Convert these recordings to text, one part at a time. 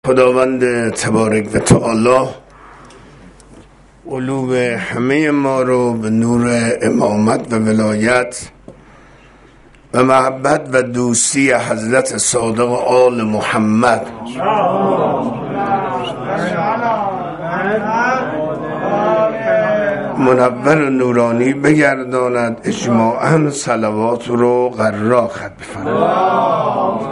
خداوند تبارک و تعالی قلوب همه ما رو به نور امامت و ولایت و محبت و دوستی حضرت صادق آل محمد منور و نورانی بگرداند. اجماعاً صلوات رو قرار خط بفرمایید.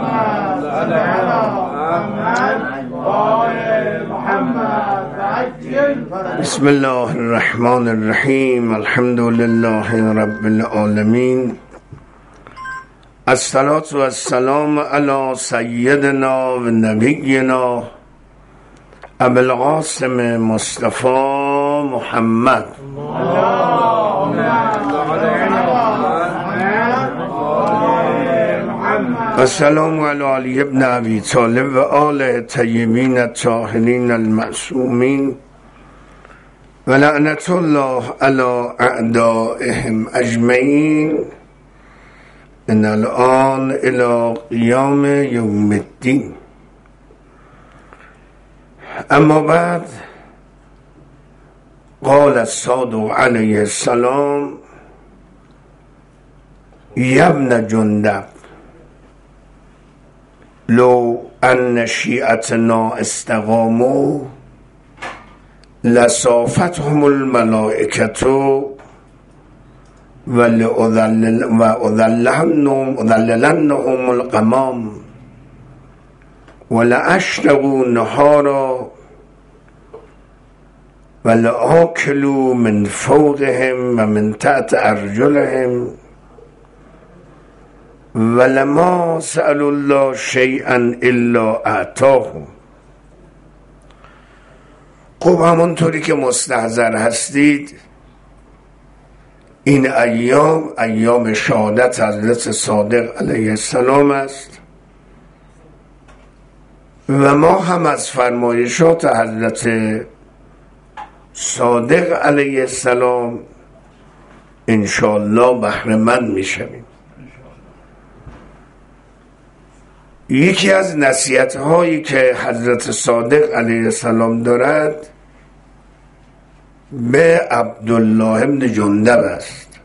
بسم الله الرحمن الرحیم. الحمد لله رب العالمین. الصلاة و السلام علی سیدنا و نبینا ابو القاسم مصطفی محمد السلام علی علی ابن ابی طالب و آل طیبین الطاهرین المعصومین و لعنت الله علی اعدائهم اجمعین من الآن الی قیام یوم الدین. اما بعد، قال الصادق علیه السلام یا ابن جندب لو ان شیعتنا استقاموا لصافتهم الملائکة وأذللنهم الغمام ولأشربوا نهارا ولآكلوا من فوقهم ومن تحت أرجلهم ولما سألوا الله شيئا إلا أعطاهم. خب همونطوری که مستحضر هستید، این ایام شهادت حضرت صادق علیه السلام است و ما هم از فرمایشات حضرت صادق علیه السلام انشاءالله بهره‌مند میشویم. یکی از نصیحت هایی که حضرت صادق علیه السلام دارد به عبدالله ابن جندب است.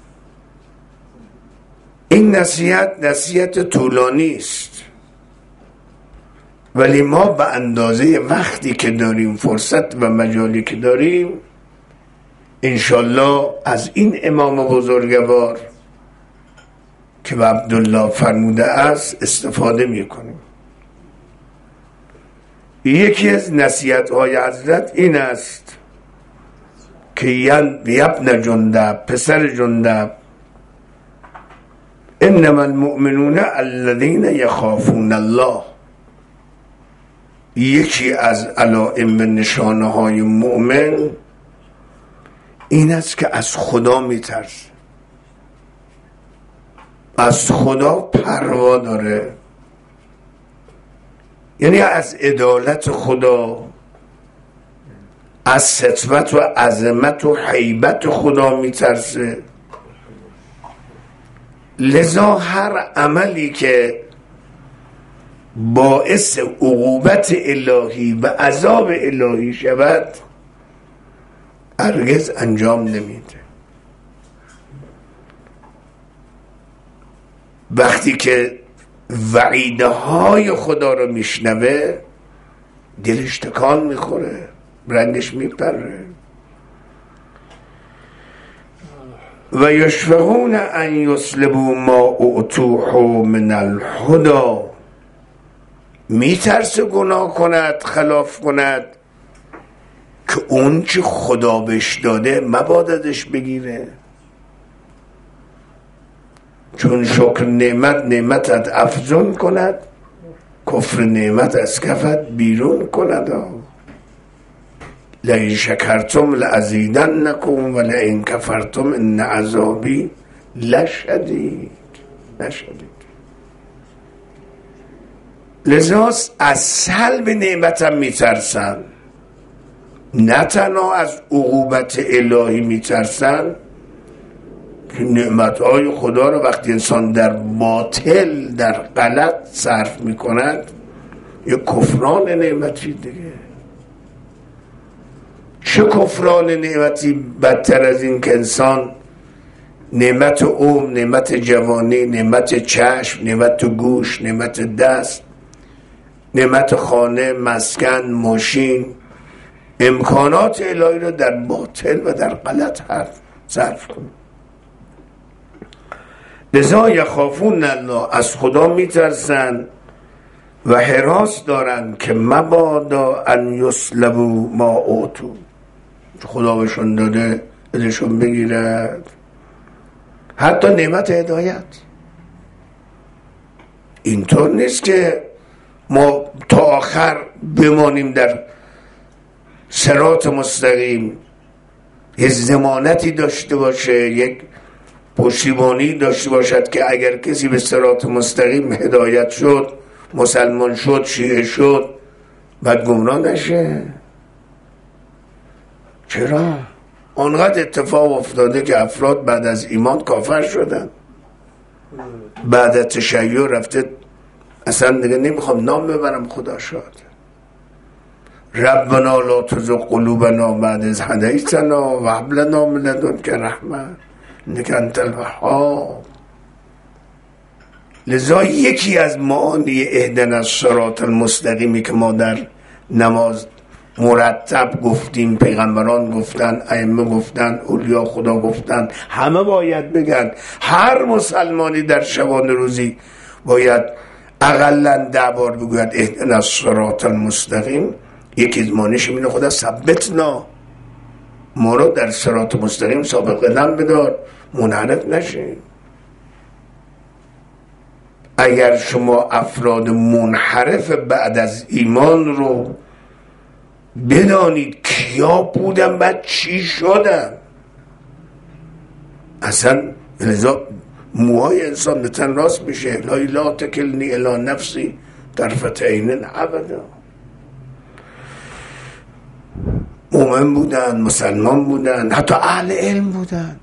این نصیحت طولانی است، ولی ما به اندازه وقتی که داریم، فرصت و مجالی که داریم، انشالله از این امام بزرگوار که به عبدالله فرموده است استفاده میکنیم. یکی از نصیحت های حضرت این است که یبن جندب، پسر جندب، انما المؤمنون الذین یخافون الله. یکی از علائم نشانه های مؤمن این است که از خدا میترسه، از خدا پروا داره، یعنی از عدالت خدا، از سطوت و عظمت و هیبت خدا میترسه. لذا هر عملی که باعث عقوبت الهی و عذاب الهی شود هرگز انجام نمیده. وقتی که وعیده های خدا رو میشنوه دلش تکان میخوره، رنگش میپره. و یشفقون ان یسلبوا ما اعطوه من الهدی. میترسه گناه کند، خلاف کند که اون چه خدا بهش داده مبادش بگیره، چون شکر نعمتت افزون کند، کفر نعمت از کفت بیرون کند. لئن شکرتم لازیدنکم ولئن کفرتم ان عذابی لشدید. لذا از سلب نعمتم میترسن، نه تنها از عقوبت الهی میترسن که نعمتهای خدا رو وقتی انسان در باطل، در غلط صرف میکند یه کفران نعمتی دیگه. چه کفران نعمتی بدتر از این که انسان نعمت عمر، نعمت جوانی، نعمت چشم، نعمت گوش، نعمت دست، نعمت خانه، مسکن، ماشین، امکانات الهی رو در باطل و در غلط صرف کنه. لذا یخافون الله، از خدا میترسن و هراس دارن که مبادا ان یسلبوا ما اوتوا، خدا بهشون داده ازشون بگیرد. حتی نعمت هدایت اینطور نیست که ما تا آخر بمانیم در صراط مستقیم، یه ضمانتی داشته باشه، یک پشتیبانی داشته باشد که اگر کسی به صراط مستقیم هدایت شد، مسلمان شد، شیعه شد، بعد گمراه نشه. چرا؟ آنقدر اتفاق افتاده که افراد بعد از ایمان کافر شدن، بعد از تشیع رفته اصلا دیگه نمیخوام نام ببرم، خدا شاد. ربنا لا تزغ قلوبنا بعد اذ هدیتنا و هب لنا من لدنک رحمة انک انت الوهاب. لذا یکی از معانی اهدنا الصراط المستقیمی که ما در نماز مرتب گفتیم، پیغمبران گفتن، ائمه گفتن، اولیاء خدا گفتن، همه باید بگن. هر مسلمانی در شبانه روزی باید اقلا 10 بار بگوید اهدنا الصراط المستقیم. یکی از معنیش اینه خدا ثبتنا، ما رو در صراط مستقیم ثابت قدم بدار، منحرف نشیم. اگر شما افراد منحرف بعد از ایمان رو بدانید کیا بودن بعد چی شدن، اصلا لذا موهای انسان به تن راست میشه. لا تکلنی الی نفسی طرفة عین ابدا. مومن بودن، مسلمان بودن، حتی اهل علم بودن.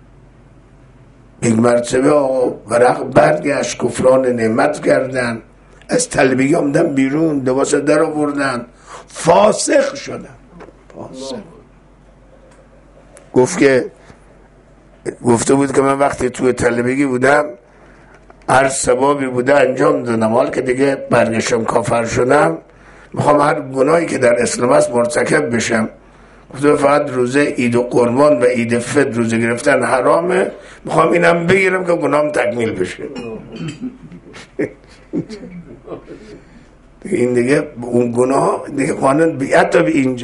یک مرتبه آقا ورق برگشت، کفران نعمت کردن، از طلبگی آمدن بیرون، لباس در آوردن، فاسق شدن. فاسق گفته بود که من وقتی توی طلبگی بودم هر سبابی بوده انجام دادم، حال که دیگه برگشتم کافر شدم میخوام هر گناهی که در اسلام است مرتکب بشم. گفته فقط روزه عید و قربان و عید فطر روزه گرفتن حرامه، میخوام اینم بگیرم که گناهم تکمیل بشه. این دیگه اون گناه دیگه قانون حتی به اینجا.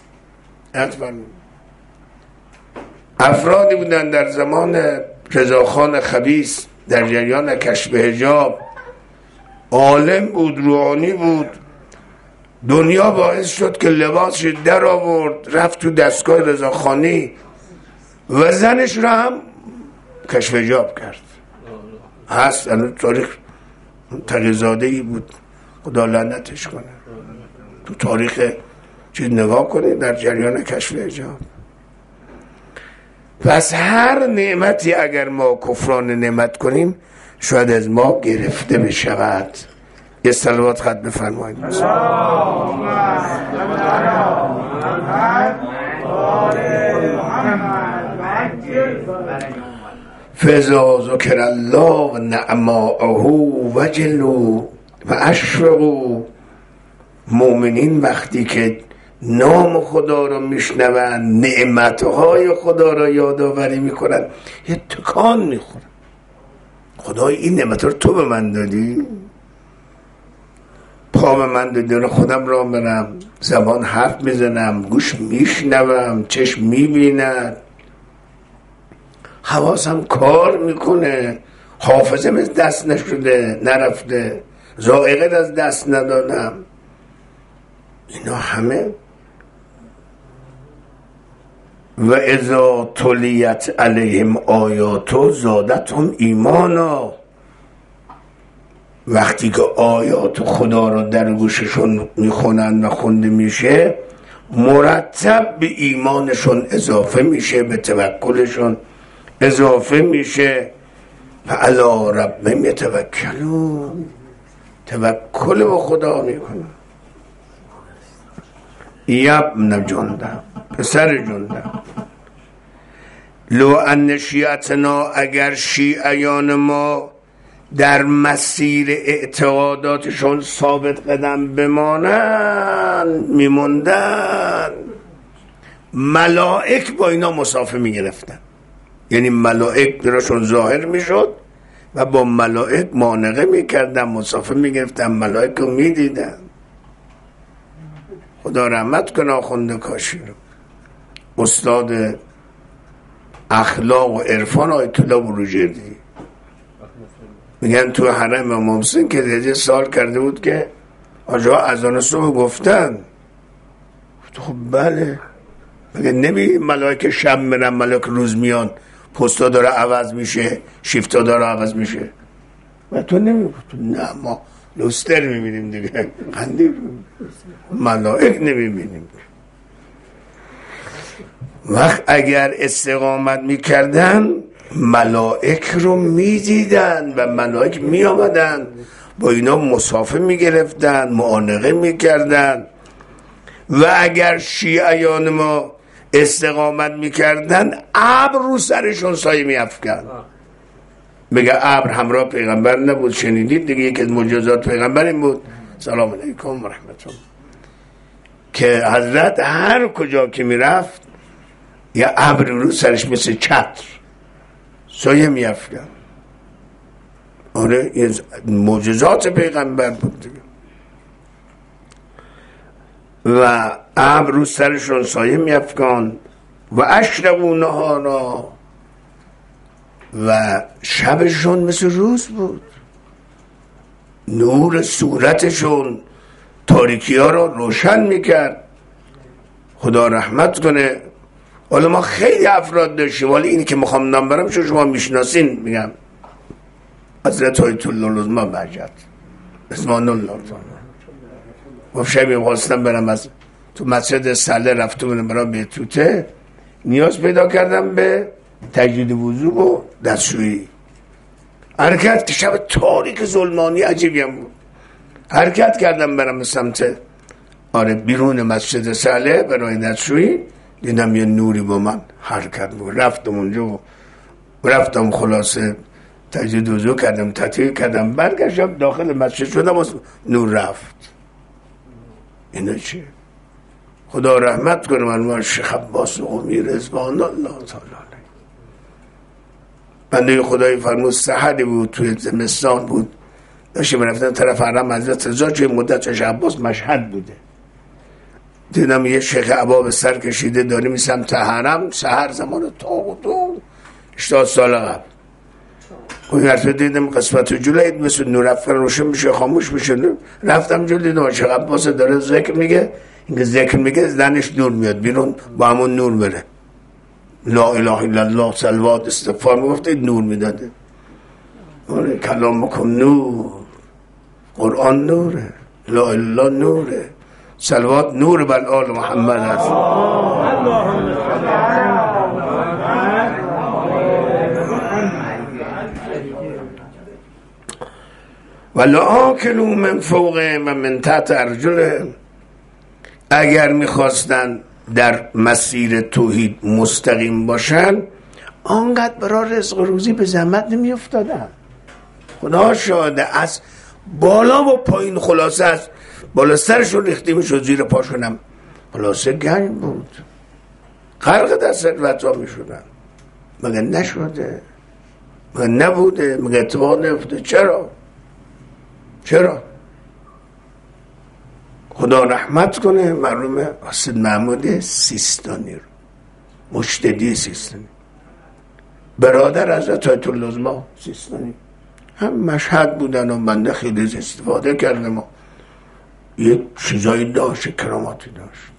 افرادی بودن در زمان رضاخان خبیث در جریان کشف حجاب، عالم بود، روحانی بود، دنیا باعث شد که لباسش در آورد، رفت تو دستگاه رضاخانی و زنش را هم کشف حجاب کرد. هست الان تاریخ تقی‌زاده‌ای بود، خدا لعنتش کنه. تو تاریخ چیز نگاه کنه در جریان کشف حجاب. پس هر نعمتی اگر ما کفران نعمت کنیم شاید از ما گرفته بشود. یه صلوات خط بفرمایید. فاذا ذکر الله و نعماءه وجلوا و اشفقوا. مؤمنین وقتی که نام خدا رو میشنون، نعمتهای خدا رو یادآوری میکنن، یه تکان میخورن. خدای این نعمت رو تو به من دادی، پا به من دادی رو خودم را برم، زبان حرف میزنم، گوش میشنوم، چشم میبیند، حواسم کار میکنه، حافظم از دست نشده، نرفته، ذائقه از دست ندادم. اینا همه و اذا تلیت علیهم آیاتو زادتهم ایمانا. وقتی که آیات خدا را در گوششون میخونن و خونده میشه، مرتب به ایمانشون اضافه میشه، به توکلشون اضافه میشه. و علی ربهم یتوکلون. توکل به خدا میکنه. یبن جنده، پسر جنده، لو ان شیعتنا، اگر شیعیان ما در مسیر اعتقاداتشون ثابت قدم بمانن، میموندن، ملائک با اینا مسافه میگرفتن. یعنی ملائک درشون ظاهر میشد و با ملائک معانقه میکردن، مسافه میگرفتن، ملائک رو میدیدن. خدا رحمت کنه آخوند کاشی رو، استاد اخلاق و عرفان آیت الله بروجردی. میگن تو حرم امام حسین که یه سال کرده بود که آجا اذان صبح گفتن. خب بله. میگه نمی ملائک شب میرن، ملائک روز میان، پستا داره عوض میشه، شیفتا داره عوض میشه. و تو نمی نه ما لوستر میبینیم دیگه، قندیل ملائک نمیبینیم. وقت اگر استقامت میکردن ملائک رو میدیدن و ملائک میامدن با اینا مسافه میگرفتن، معانقه میکردن. و اگر شیعیان ما استقامت میکردن ابر رو سرشون سایه میافکن. بگه ابر همراه پیغمبر نبود، شنیدید دیگه، یکی از معجزات پیغمبر این بود، سلام علیکم و رحمت الله، که حضرت هر کجا که میرفت یه ابر رو سرش مثل چتر سایه میافکن. آره این معجزات پیغمبر بود دیگه. و ابر رو سرشون سایه میافکن و اشرقوا نهارا، و شبشون مثل روز بود، نور صورتشون تاریکی ها رو روشن میکرد. خدا رحمت کنه. حالا ما خیلی افراد داشتیم، ولی اینی که میخوام نام برم شما میشناسین. میگم حضرت آیت الله العظمی بهجت اسمان الله تعالی گفت شبی خواستم برم از تو مسجد سله، رفته بودم برام به توته، نیاز پیدا کردم به تجدید وضو و دستشویی. حرکت که شب تاریک ظلمانی عجیبی هم بود، حرکت کردم برم سمت بیرون مسجد سله برای دستشویی، دیدم یه نوری با من حرکت بود. رفتم اونجا و رفتم خلاصه تجدید وضو کردم، تطهیر کردم، برگشتم داخل مسجد شدم و نور رفت. اینا چیه؟ خدا رحمت کنه مرحوم شیخ عباس قمی رضوان الله تعالی. بنده خدای فرمود سحری بود، توی زمستان بود، داشتیم رفتن طرف حرم حضرت رضا، چه مدت شیخ عباس مشهد بوده. دیدم یه شیخ عبا سر کشیده داریم سمت حرم، سحر زمان طاغوت 80 سال قبل. اون حرف دیدم قسمت جلوی مثل نور افکن روشن میشه خاموش میشه. رفتم جلو دیدم شیخ عباس داره ذکر میگه، اینکه ذکر میگه زنش نور میاد بیرون، با همون نور بره، لا اله الا الله صلوات استغفار میگفته، نور میداده. کلام بکن نور، قرآن نوره، لا اله الا الله نوره، صلوات نور بر آل محمد است. ولآکلوا من فوقهم و من تحت ارجلهم. اگر میخواستن در مسیر توحید مستقیم باشن آنقدر برای رزق روزی به زحمت نمی افتادن. خدا شاهده، از بالا و پایین خلاصه از بالا سرشون ریخته میشد، زیر پاشونم خلاصه گنج بود، غرق در ثروت ها میشدن. مگه نشده؟ مگه نبوده؟ مگه اتفاق نیفته؟ چرا؟ خدا رحمت کنه مرحوم حسین محمود سیستانی رو، مجتدی سیستانی، برادر حضرت آیت الله العظمی سیستانی، هم مشهد بودن و بنده خیلی استفاده کردم و یک چیزایی داشت، کراماتی داشت.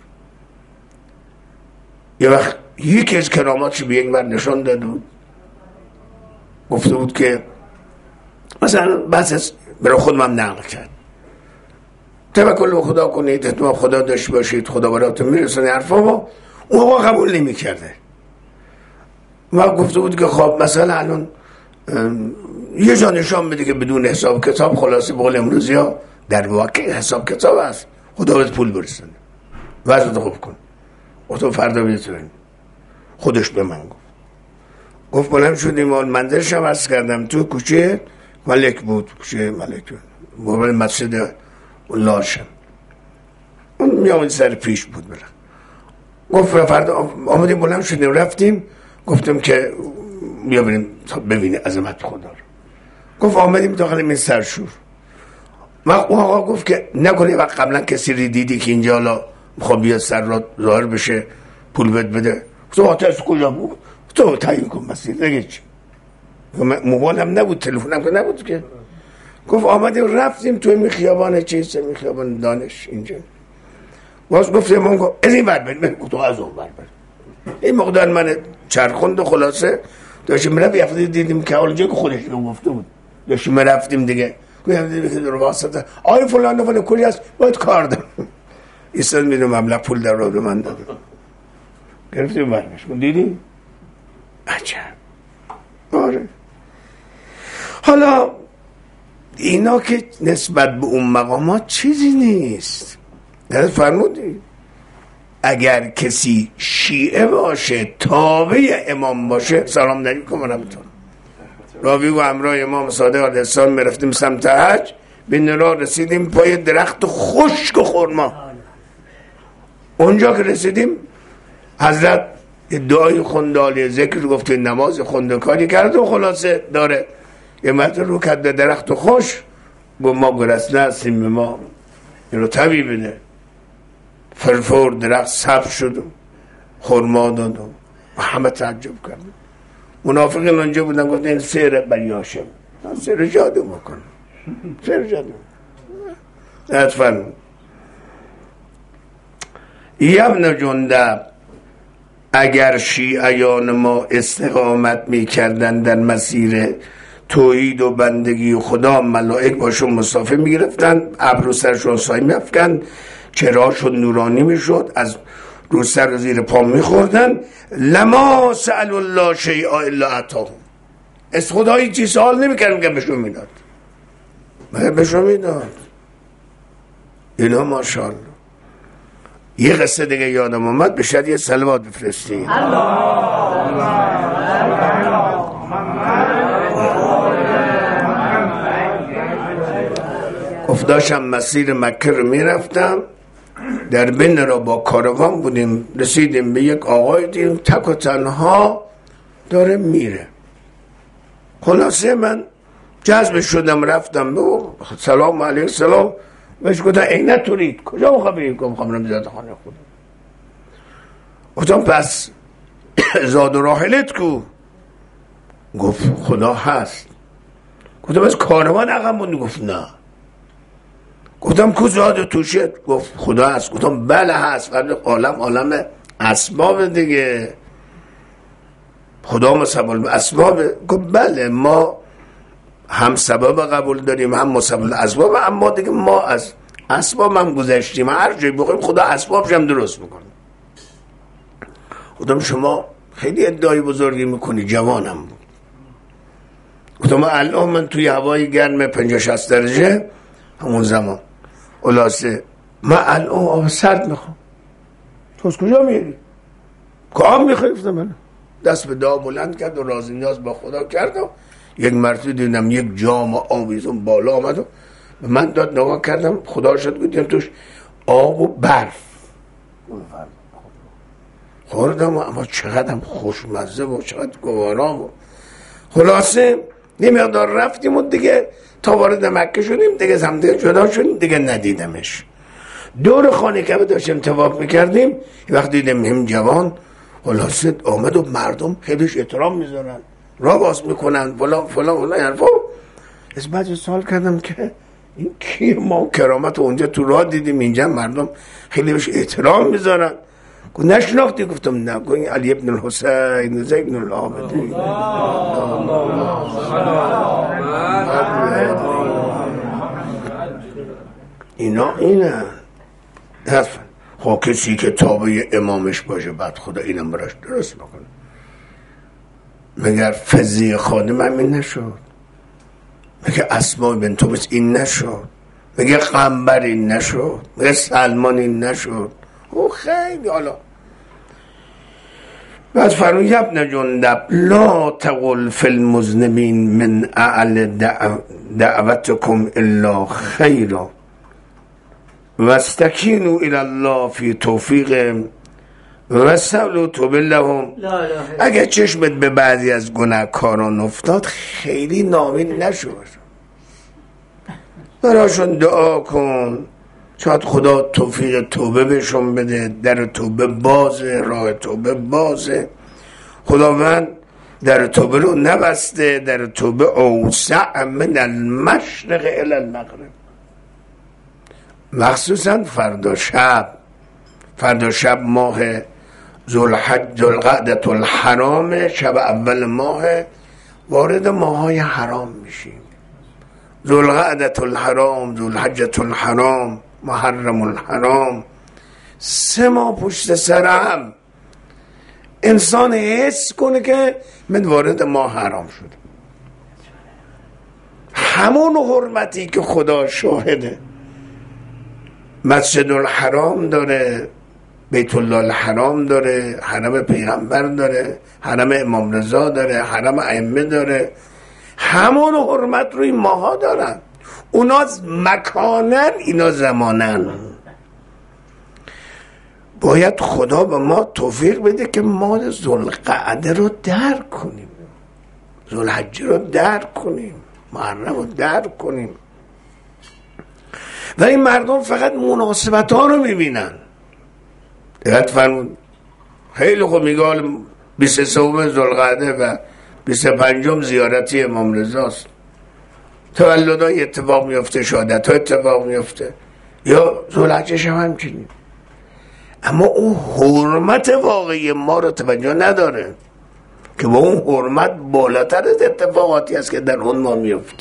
یه وقت یکی از کراماتش به یک مرد نشان داده بود، گفته بود که مثلا بس از برای خودم هم نقل کرد، توکل به خدا کنید، اعتماد خدا داشته باشید، خدا براتون میرسونه حرفا. و اون آقا قبول نمی کرده و گفته بود که خب مثلا الان یه جا نشان بده که بدون حساب کتاب، خلاصه بقول امروزی ها در واقع حساب کتاب هست، خدا بهت پول برسونه، وضعت خوب کن، تو فردا بیتونی. خودش به من گفت بلند شدیم، منزلش هم عرض کردم تو کوچه ملک بود، کوچه ملک بود مسجد لاشم، اون میامد سر پیش بود. بله گفت فردا آمدیم، بلند شدیم رفتیم، گفتم که بیا بریم ببینی عظمت خدا رو. گفت آمدیم داخل این سرشور. اون آقا گفت که نکنه وقت قبلا کسی رو دیدی که اینجا حالا میخواد بیاد سر را ظاهر بشه پول بده. تو آتش کجا بود؟ تو تعیین کن مسیر دیگه چی؟ موبایلم نبود، تلفنم که نبود که. گفت آمدیم رفتیم توی می خیابان چیز، می خیابان دانش اینجا. باز گفتم من از این ور بریم، گفت از اون ور بریم. این مقدار من چرخوند و خلاصه داشتیم میرفت یفته دیدیم که اونجا که خودش رو گفته بود داشتیم میرفتیم دیگه. گفتم دیدیم که در واسطه آی فلان کلی هست باید کار دارم. ایستاد میدونم مبلغ پول در رو من داده. گرفتیم برمش کن دیدیم؟ عجب. آره. حالا اینا که نسبت به اون مقامات چیزی نیست. درست فرمودی؟ اگر کسی شیعه باشه، تابع امام باشه، سلام علیکم و رحمتون. راوی و همراه امام صادق علیه السلام میرفتیم سمت حج، به نرا رسیدیم پای درخت خشک و خرما. اونجا که رسیدیم حضرت دعای خوندالی ذکر گفت، نماز خوندکاری کرد و خلاصه داره یه مرد رو کرد به درخت خوش، گفت ما گرسنه هستیم، به ما این رو طبیع بده. فرفور درخت سبز شد و خرما داد و همه تعجب کرد. منافقین اونجا بودن گفت این سیر بریاشم، سیر جادو بکن، سیر جادو. اطفال ابن جندب، اگر شیعیان ما استقامت میکردن در مسیر توحید و بندگی و خدا، ملائک باشون مسافه میگرفتن، ابرو سرشون سایه میافکن، چراشون نورانی میشد، از رو سر زیر پا میخوردن. لما سأل الله شیئا الا عطاهم، از خدایی چی سوال نمیکردن که بهشون میداد، بهشون میداد. اینا ماشاءالله. یه قصه دیگه یادم اومد، به شد یه صلوات بفرستی. افتاشم مسیر مکه رو میرفتم، در بین را با کاروان بودیم، رسیدیم به یک آقای دیدیم تک و تنها داره میره. خلاصه من جذب شدم رفتم به سلام علیه السلام، بهش گفتم عینت تورید کجا مخواه بریم؟ میخوام برم زیاد خانه خودم. گفتم پس زاد و راحلت کو؟ گفت خدا هست. گفتم از کاروان عقب بود؟ گفت نه. گفتم کو زاد و توشه؟ گفت خدا هست. گفتم بله هست، ولی عالم اسباب دیگه، خدا مسبب اسباب. گفت بله ما هم سبب قبول داریم هم مسبب اسباب، اما دیگه ما از اسباب هم گذشتیم، هر جایی بخوایم خدا اسبابش هم درست میکنه. گفتم شما خیلی ادعای بزرگی میکنی، جوانم بود. گفتم الان من توی هوای گرم 50-60 درجه همون زمان، خلاصه من الان آب سرد میخوام، تو از کجا میری؟ کام میخوای؟ من دست به دعا بلند کرد و راز نیاز با خدا کرد و یک مرتبه دیدم یک جام آویزون بالا آمد و به من داد، نگاه کردم خدا شد دیدم توش آب و برف. خوردم اما چقدر خوشمزه و چقدر گوارا و خلاصه یه مقدار رفتیم و دیگه تا وارد مکه شدیم دیگه همدیگه جدا شدیم، دیگه ندیدمش. دور خانه کعبه داشتیم طواف میکردیم، وقت دیدم هم جوان خلاصه آمد و مردم خیلیش احترام میذارن، راه باز میکنن فلان حرفا. از بعد سوال کردم که این کی؟ ما کرامت اونجا تو راه دیدیم، اینجا مردم خیلی بهش احترام میذارن. نشناختی؟ گفتم نه. گویی علی ابن الحسین زین العابدین. اینا اینه حرف. خب کسی که تابع امامش باشه بعد خدا اینم براش درست میکنه. مگر فضیه خادم همین نشد؟ میگه اسماء بنت ابی این نشد، میگه قنبر این نشد، میگه سلمان این نشد. او خیلی حالا بعد فرمود ابن جندب لا تقل فی المذنبین من اعل دعوتکم الا خیرا واستکینوا الی الله فی توفیق و سولوا توبه لهم. اگه چشمت به بعضی از گناهکاران افتاد خیلی نامید نشو، براشون دعا کن، شاید خدا توفیق توبه بهشون بده، در توبه بازه، راه توبه بازه، خداوند در توبه رو نبسته، در توبه اوسع من المشرق الی المغرب. مخصوصا فردا شب ماه ذوالقعدة الحرام، شب اول ماه وارد ماهای حرام میشیم. ذوالقعدة الحرام، ذوالحجة الحرام، محرم الحرام، 3 ماه پشت سر هم انسان حس کنه که من وارد ماه حرام شد. همون حرمتی که خدا شاهده، مسجد الحرام داره، بیت الله الحرام داره، حرم پیغمبر داره، حرم امام رضا داره، حرم ائمه داره، همون حرمت روی ماها دارن. اونا مکانن، اینا زمانن. باید خدا به ما توفیق بده که ما ذوالقعده رو درک کنیم، ذوالحجه رو درک کنیم، محرم رو درک کنیم. و این مردم فقط مناسبت ها رو میبینن. دقت فرمون خیلی خوب میگه 23 ذوالقعده و 25 زیارتی امام رضاست، تولدهای اتفاق میفته، شهادت ها اتفاق میفته، یا ذوالحجه هم همچنین. اما اون حرمت واقعی ما رو توجه نداره که با اون حرمت بالاتر از اتفاقاتی است که در اون ما میفته.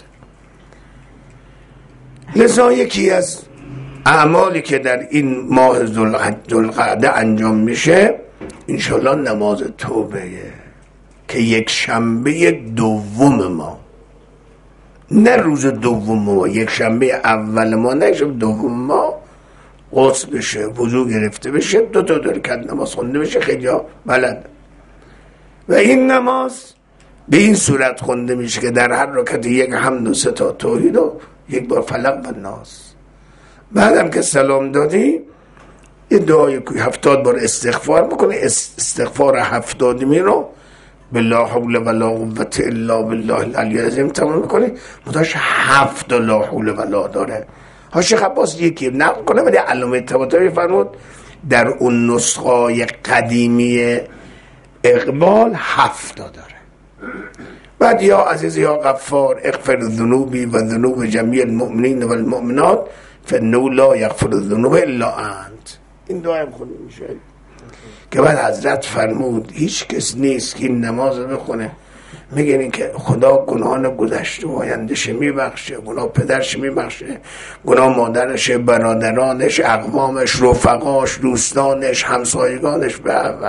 لذا یکی از اعمالی که در این ماه ذوالقعده انجام میشه انشالله نماز توبه، که یک شنبه دوم ما، نه روز دوم ما، یک شنبه اول ما، نه شب دوم ما غسل بشه، وضو گرفته بشه، 2 رکعت نماز خونده بشه. خیلی بلد. و این نماز به این صورت خونده میشه که در هر رکعت یک حمد و 3 توحید و 1 بار فلق و ناس. بعدم که سلام دادی یه دعای 70 بار استغفار بکنی، استغفار 70 رو بالله حول ولا قوة الا بالله العلی العظیم تمام میکنی. مداش 7 لا حول ولا داره. شیخ عباس یکی نقل کنه، ولی علامه طباطبایی فرمود در اون نسخه قدیمی اقبال 7 داره. بعد یا عزیز یا غفار اغفر ذنوبی و ذنوب جمیع المؤمنین و المؤمنات فانه لا یغفر الذنوب الا انت. این دعا هم خونده میشه که بعد حضرت فرمود هیچ کس نیست که این نماز رو بخونه میگن که خدا گناهان گذشته و آیندهش میبخشه، گناه پدرش میبخشه، گناه مادرش، برادرانش، اقوامش، رفقاش، دوستانش، همسایگانش.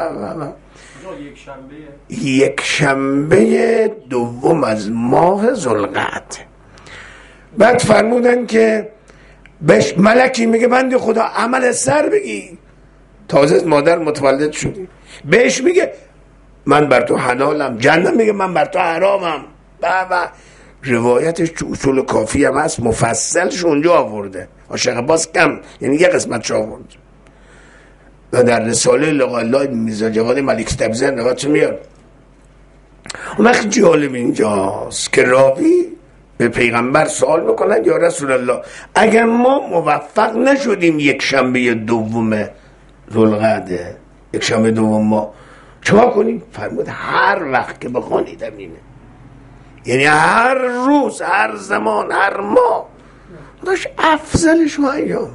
یک شنبه دوم از ماه ذوالقعده. بعد فرمودن که بهش ملکی میگه بنده خدا عمل سر بگی، تازه مادر متولد شدی، بهش میگه من بر تو حلالم، جنت میگه من بر تو حرامم. و روایتش تو اصول کافی هم هست، مفصلش اونجا آورده، شیخ عباس کم، یعنی یه قسمتش آورده. و در رساله لقاء میرزا جواد ملک تبزن روایتش میاد. اون وقت جالب اینجاست که راوی به پیغمبر سوال میکنن یا رسول الله اگر ما موفق نشدیم یک شنبه دوم ذوالقعده، یک شنبه دوم ما چه کنیم؟ فرمود هر وقت که بخوانید اینه، یعنی هر روز، هر زمان، هر ماه، داشت افضلش و ایام.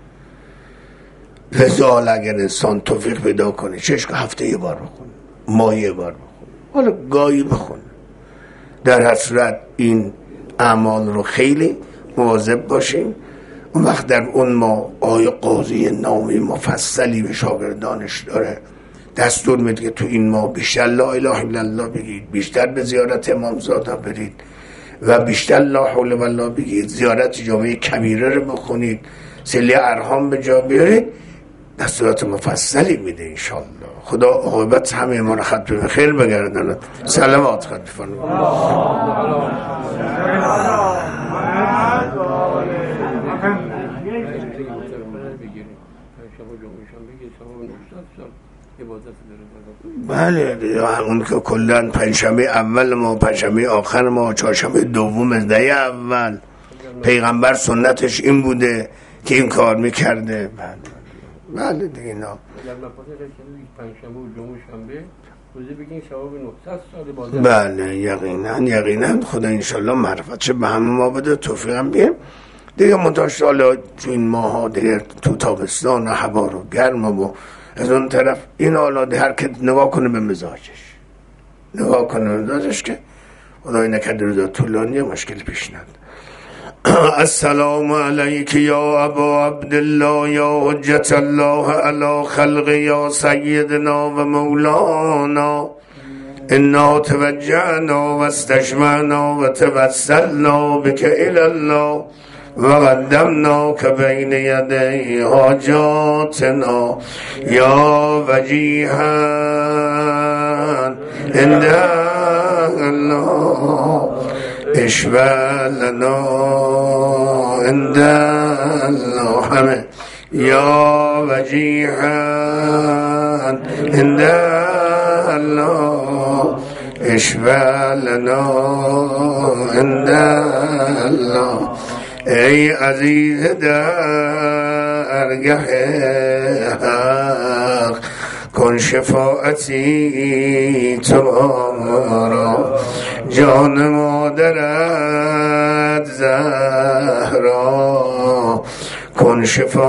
لذا اگر انسان توفیق پیدا کنه چشم هفته 1 بار بخونه، ماه 1 بار بخونه، حالا گاهی بخونه، در هر صورت این اعمال رو خیلی مواظب باشیم. اون وقت در اون ما آیه قاضی نامی مفصلی به شاگردانش داره، دستور میده که تو این ما بیشتر لا اله الا الله بگید، بیشتر به زیارت امامزاده برید، و بیشتر لا حول ولا بگید، زیارت جامعه کبیره رو بخونید، صله ارحام به جا بیارید، دستورات مفصلی میده انشالله. خدا عاقبت همه ما رو ختم به خیر بگرداند. سلامات ختم فرمایید. بله اون که کلن پنجشنبه اول ما، پنجشنبه آخر ما، چهارشنبه دوم دهه اول پیغمبر سنتش این بوده که این کار میکرده. بله دیگه اینا پنجشنبه و جمعه شنبه روزی بگین ثواب 900 سال بازه. بله یقینا خدا انشالله معرفتش به همه ما بده، توفیق هم بیم دیگه. منتاش حالا تو این ماه ها دیگه تو تابستان و هوا رو گرم و از اون طرف این حالا هر که نگاه کنه به مزاجش که خدای نکرده روزا طولانی مشکل پیش نیاد. السلام علیک یا ابا عبدالله یا حجت الله علی خلق یا سیدنا و مولانا، انا توجهنا و استشمعنا و توسلنا بک الی الله و قدمناک بین یدی حاجاتنا یا وجیها عند الله اشفع لنا عند الله همه یا وجیها عند الله اشفع لنا عند الله. ای عزیز درگه حق کن شفاعتی تو را، جان مادرت زهرا کن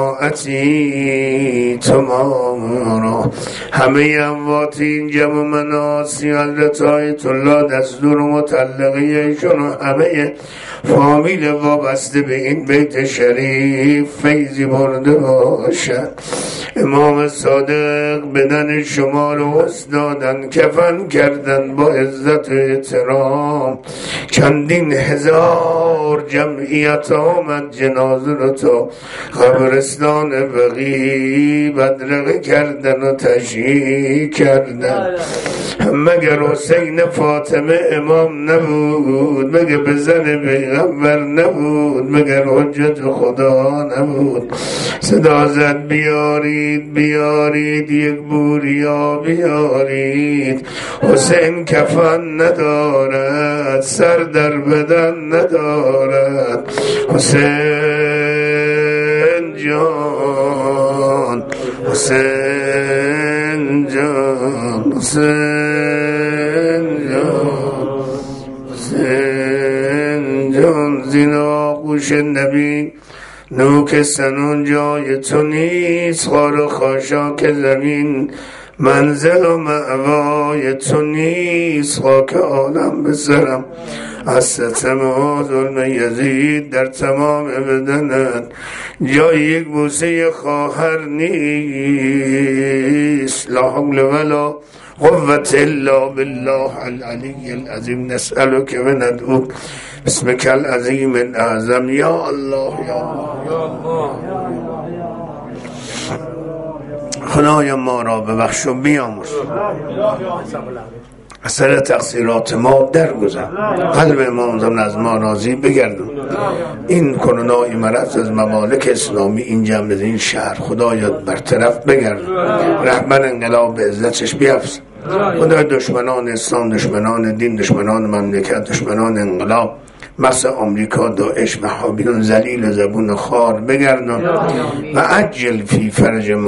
شفاعتی تو را. همه اموات این جمع مناسی حضرت آیت الله دستور مطلقه ایشون و همه فامیل وابسته به این بیت شریف فیضی برده باشد. امام صادق بدن شما رو دادن، کفن کردن با عزت و احترام، چندین هزار جمعیت آمد جنازه رو تا قبرستان بقیع بدرقه کردن و تشییع کردن. مگر حسین فاطمه امام نبود؟ مگر بزن پیغمبر نبود؟ مگر حجت خدا نبود؟ صدا زد بیارید یک بوریا بیارید. حسین کفن ندارد، سر در بدن ندارد. حسین جان حسین جان حسین جان حسین جان. زینا گوش نبی نوک سنون جای تو نیست، خار و خاشاک زمین منزل و مأوای تو نیست. خاک عالم به سرم از ستم و ظلم یزید در تمام بدنت جای یک بوسه خواهر نیست. لا حول ولا قوة الا بالله العلی العظیم. نسألک و ندعوک بسمک العظیم الاعظم. یا الله یا الله. خدای ما را ببخش و بیامرز، اثر تقصیرات ما درگذر، قلب امام از ما راضی بگردون. این کرونای مرض از ممالک اسلامی این جمله این شهر خدایا برطرف بگردون. رهبر انقلاب به عزتش بیفز. خدای دشمنان اسلام، دشمنان دین، دشمنان مملکت، دشمنان انقلاب مثل آمریکا، داعش، وهابیون ذلیل و زبون خار بگردون و عجل فی فرج